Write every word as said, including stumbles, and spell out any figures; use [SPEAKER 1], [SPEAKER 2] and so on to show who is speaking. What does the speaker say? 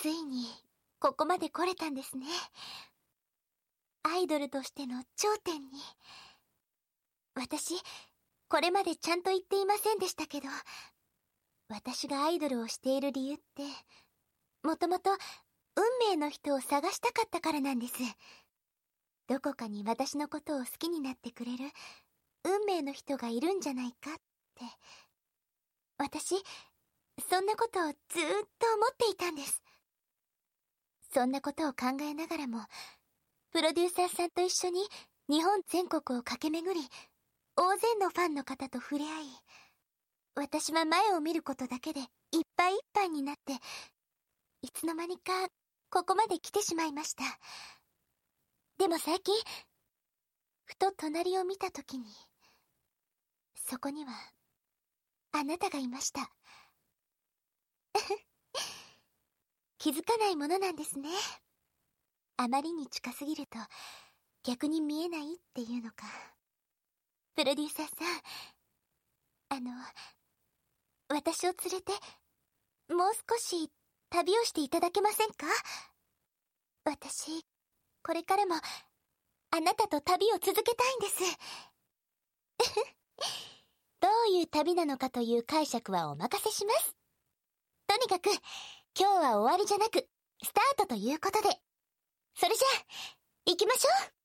[SPEAKER 1] ついにここまで来れたんですね。アイドルとしての頂点に。私、これまでちゃんと言っていませんでしたけど、私がアイドルをしている理由って、もともと運命の人を探したかったからなんです。どこかに私のことを好きになってくれる運命の人がいるんじゃないかって。私、そんなことをずーっと思っていたんです。そんなことを考えながらも、プロデューサーさんと一緒に日本全国を駆け巡り、大勢のファンの方と触れ合い、私は前を見ることだけでいっぱいいっぱいになって、いつの間にかここまで来てしまいました。でも最近、ふと隣を見たときに、そこには、あなたがいました。気づかないものなんですね。あまりに近すぎると、逆に見えないっていうのか。プロデューサーさん、あの、私を連れて、もう少し旅をしていただけませんか？私、これからも、あなたと旅を続けたいんです。どういう旅なのかという解釈はお任せします。とにかく、今日は終わりじゃなく、スタートということで。それじゃあ、行きましょう。